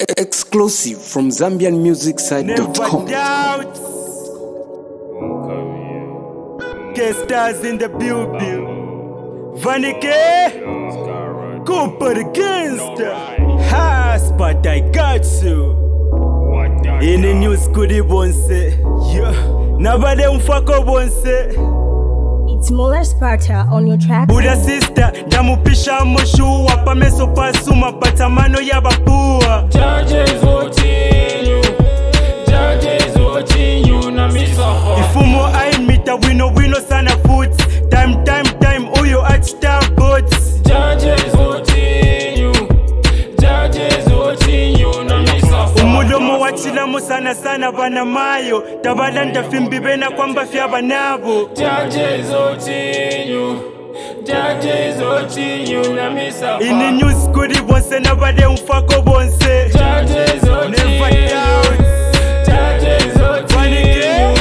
Exclusive from ZambianMusicSite.com. Never doubt. K-Stars in the building. Vanike. Cooper the gangster. Has, but I got you. In the news, kudi bonse. Yeah. Nabade mfako bonse. It's Muller Sparta on your track. Buda sister, damupisha moshu. Wapa meso pasu mapatamano ya bapua. Judges watching you. Judges watching you. Na misafa. Ifumo aimita wino sana foots. Time, uyo achita boats. Judges watching you. Judges watching you. Na misafa. Umulomo wachilamu sana bana mayo. Tabalanda fimbi bena kwamba fya banabo. Judges watching you. Judges watching you. Na misafa. Ini news kudi bonse nabade mfako bonse. Judges watching Never you. doubt. Judges watching you.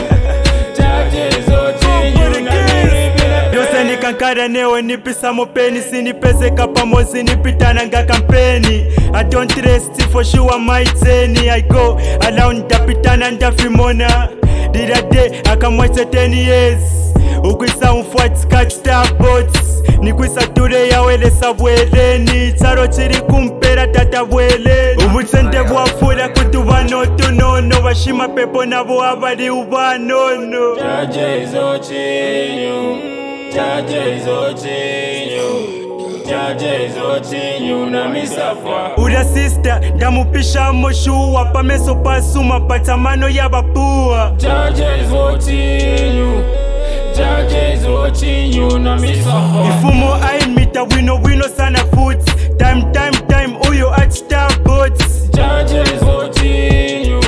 Judges watching you. Na miribina. Yose nikankara newe nipisa mopeni. Sinipese kapamo sinipitana nga kampeni. I don't rest for sure my journey. I go around tapitana ndafimona. Did a day akamwacha 10 years. Ukwisa mfuati catch star boats. Nikwisa ture yawele sabweleni. Charo chiri kumpera tata bweleni. Ubutende bwafura kutubano tunono. Washima pepo nabo abadi ubanono. Judges watching you. Judges watching you. Judges watching you. Na misafa. Uda sister, damupisha moshu. Wapa meso pasu mapatamano ya bapua. Judges watching you. Judges watching you. Na misafa. Ifumo aimita wino sana foots. Time, uyo achita boats. Judges watching you.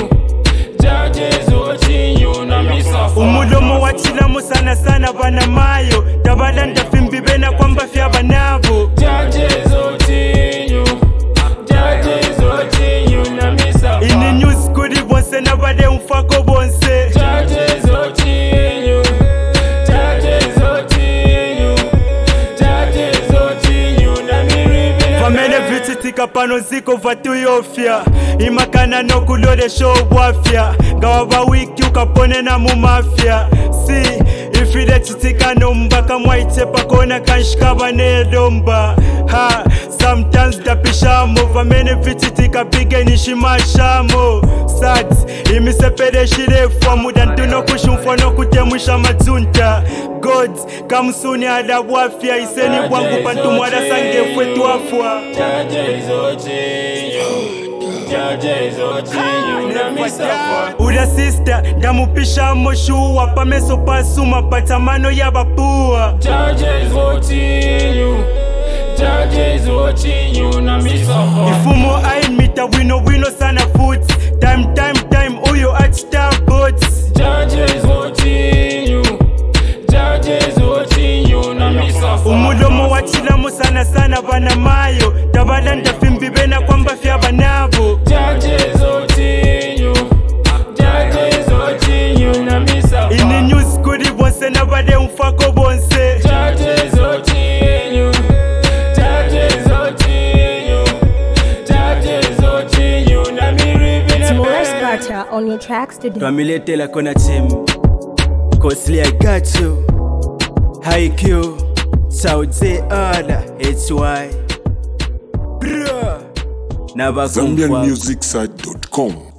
Judges watching you. Na misafa. Umulomo wachilamu sana bana mayo. Tabalanda fimbi bena kwamba fya banabo. Judges watching you. Judges watching you. Na misafa. Ini news kudi bonse nabade mfako bonse. Judges watching you. Judges watching you. Judges watching you. Na miribina. Famene vititika pano ziko vatu yofya. Imakana no kulole show wafya. Gawaba wiki ukapone na mumafya. Si ifide chitika no mbaka mwaite pakona kanshikaba nedomba. Ha, sometimes dapishamo. Famene vititika bige nishimashamo. Sad, imisepede shirefwa. Muda ntuno kushumfwa no kutemusha mazunta. God, kamsuni adabu afya. Iseni bwangu pantumwada sange fwetu afwa. Judges watching you. Judges watching you. Na misafa. Uda sister, damupisha moshu. Wapa meso pasu mapatamano ya bapua. Judges watching you. Judges watching you. Na misafa. Ifumo aimita wino sana foots. Time, uyo achita boats. Judges watching you. Judges watching you. Na misafa. Umulomo wachilamu sana bana mayo. Tabalanda fimbi bena kwamba fya banabo. Judges watching you. Judges watching you. Na misafa. Ini news kudi bonse nabade mfako bonse. Judges watching you. Judges watching you. Judges watching you. Na miribina. It's Muller Sparta on your tracks today. Twamiletela kona chim. Costly I got you. High Q. Sauti order. HY. Bruh. Never come ZambianMusicSite.com.